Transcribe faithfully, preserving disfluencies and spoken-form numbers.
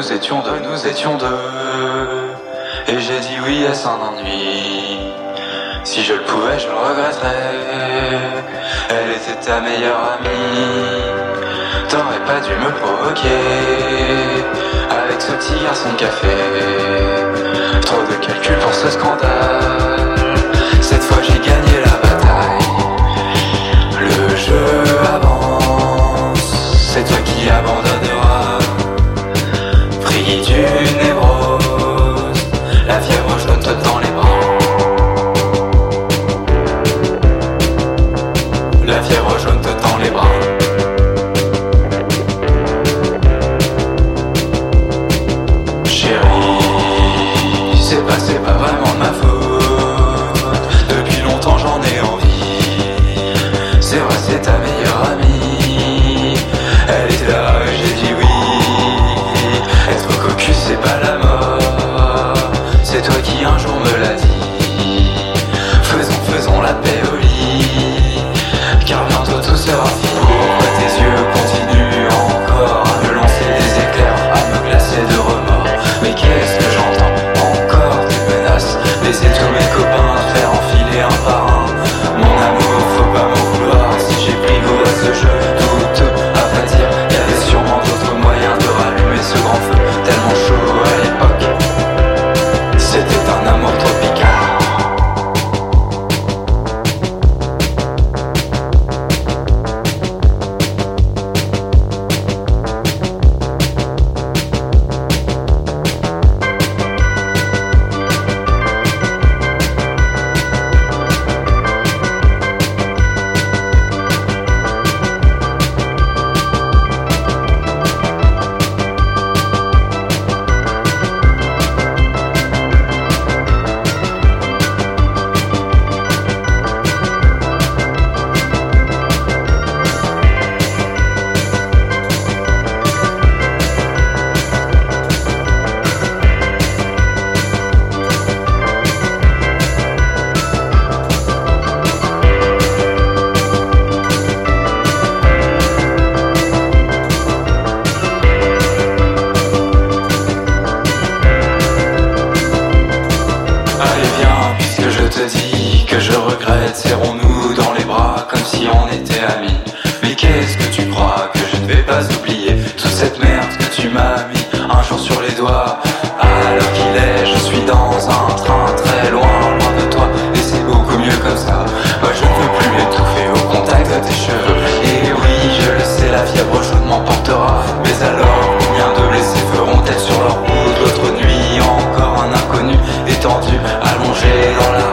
nous étions deux, nous étions deux. Et j'ai dit oui à son ennui. Si je le pouvais, je le regretterais. Elle était ta meilleure amie. T'aurais pas dû me provoquer avec ce petit garçon de café. Trop de calculs pour ce scandale. Cette fois j'ai gagné la bataille. Le jeu avance. C'est toi qui abandonneras. Pris d'une névrose, la fièvre jaune te tend les bras. La fièvre jaune te tend les bras. Chérie, c'est pas, c'est pas vraiment de ma faute. Depuis longtemps j'en ai envie. C'est vrai, c'est ta meilleure amie. Elle était là et j'ai dit oui. Être cocu c'est pas la mort. C'est toi qui un jour me l'as dit. Faisons, faisons la paix au lit. Car bientôt tout sera fini. Pourquoi tes yeux continuent encore à me lancer des éclairs, à me glacer de remords? Mais qu'est-ce que j'entends? Encore des menaces. Laisser tous mes copains faire enfiler un par un. Mon amour, faut pas m'en vouloir si j'ai pris goût à ce jeu douteux. À vrai dire, y'avait sûrement d'autres moyens de rallumer ce grand feu tellement chaud à l'époque. C'était un amour tropical. Que je regrette, serrons-nous dans les bras comme si on était amis. Mais qu'est-ce que tu crois que je ne vais pas oublier toute cette merde que tu m'as mis un jour sur les doigts? À l'heure qu'il est, je suis dans un train très loin, loin de toi. Et c'est beaucoup mieux comme ça. Moi je ne veux plus m'étouffer au contact de tes cheveux. Et oui, je le sais, la fièvre chaude m'emportera. Mais alors, combien de blessés feront-elles sur leur route? L'autre nuit, encore un inconnu étendu, allongé dans la